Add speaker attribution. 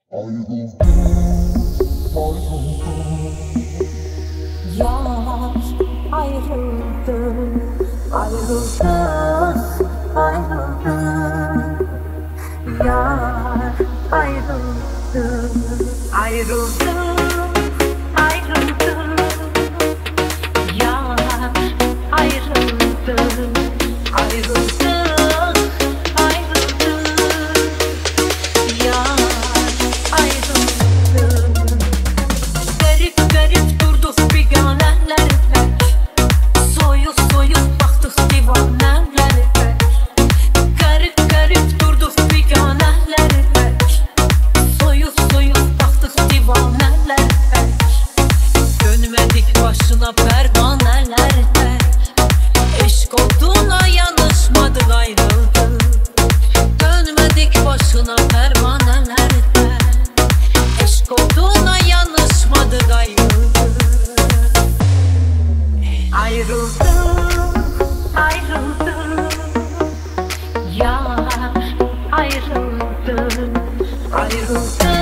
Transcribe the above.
Speaker 1: Ayrıldım, ayrıldım.
Speaker 2: Yar ayrıldım, ayrıldım, ayrıldım. Yar ayrıldım, ayrıldım, ayrıldım. Yar ayrıldım, ayrıldım, ayrıldım. Yar ayrıldım. Garip garip durduk biganelerle, soyup soyup baktık divanelerle. Garip garip durduk biganelerle, soyup soyup baktık divanelerle. Dönmedik başına pervanelerle, eşk olduğuna yanışmadık ayrıldık. Dönmedik başına pervanelerle, eşk olduğuna yanışmadık ayrıldık. Ayrıldım, ayrıldım. Yar ayrıldım, ayrıldım.